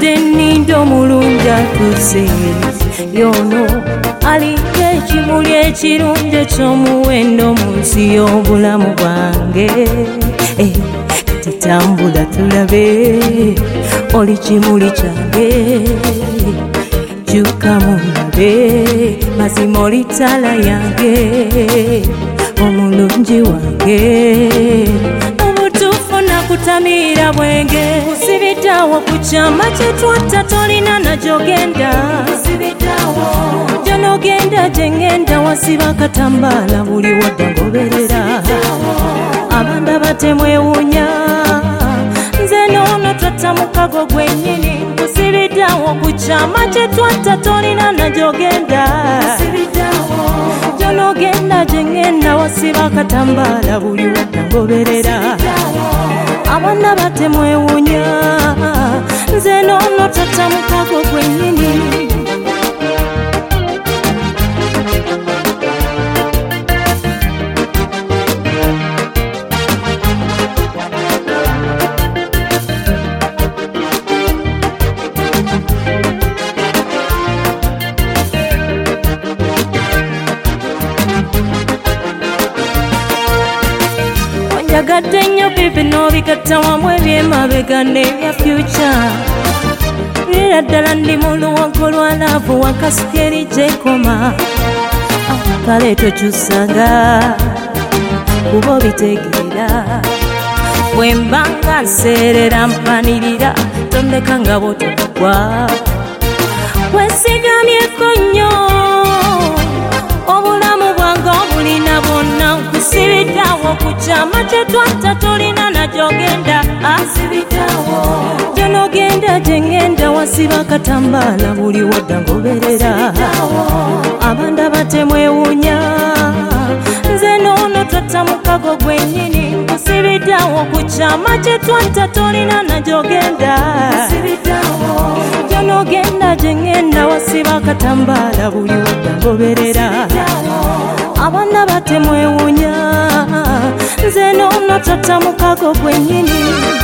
Nzijudde nnindo mulungi atuse yono aliko ekimuli ekirungi eky'omuwendo mu nsi y'obulamu bwange. Kati tambula tulabe oli kimuli kyange, jjuka mulabe mazima oli ttala yange, omulungi wange obutuufu nakutamiira bwenge. Kusibitawo ku kyama kye twatta tolina nagyogenda, gy'onogenda gye ngenda wasiba katambaala buli wadda ngoberera. Abanda batemwewuunya nze noono twatta mukago gwennyini. Kusibitawo ku kyama kye twatta tolina nagyogenda, gy'onogenda gye ngenda wasiba katambaala buli wadda ngoberera. Abanda batemwewuunya nze noono twatta mukago gwennyini. Yagadde nnyo bibi n'obigatta wamu eby'emabega n'ebya future. Lira ddala ndi mu luwonko lwa laavu wakasuka erijja ekoma. Kale tokyusanga kuba obitegeera, bwe mba nga nseerera mpanirira tondeka nga bw'otokugwa. Weesigamyeko nnyo obulamu bwange obulina bwonna. Kusibitawo ku kyama kye twatta tolina nagyogenda, gy'onogenda gye ngenda wasiba katambaala buli wadda ngoberera. Abanda batemwewuunya nze noono twatta mukago gwennyini. Kusibitawo ku kyama kye twatta tolina nagyogenda, gy'onogenda gye ngenda wasiba katambaala buli wadda ngoberera. Abanda batemwewuunya nze noono twatta mukago gwennyini.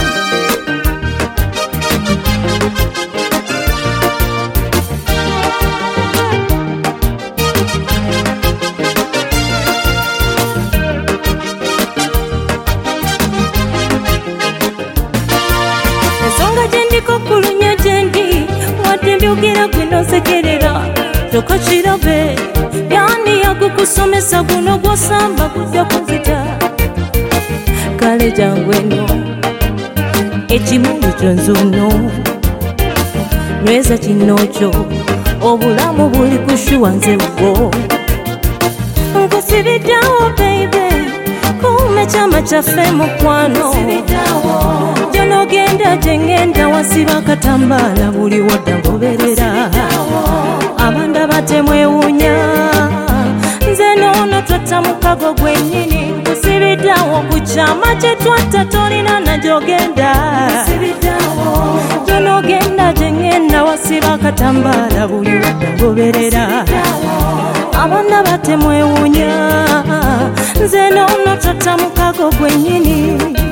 Ensonga gye ndiko kulunya gye ndi wadde mbyogera gwe nonsekerera tokakirabe. Yani yakukusomesa guno gw'osamba kujja kunzita. Kale jangu eno ekimuli kyo nzuno nyweza kino kyo obulamu buli kushuwa nze bwo. Nkusibitawo baby kuume kyama kyaffe mukwano, gy'onogenda gye ngenda wasiba katambaala buli wadda ngoberera. Abanda batemwewuunya nze noono twatta mukago gwennyini. Kusibitawo ku kyama kye twatta tolina nagyogenda, gy'onogenda gye ngenda wasiba katambaala buli wadda ngoberera. Abanda batemwewuunya nze noono twatta mukago gwennyini.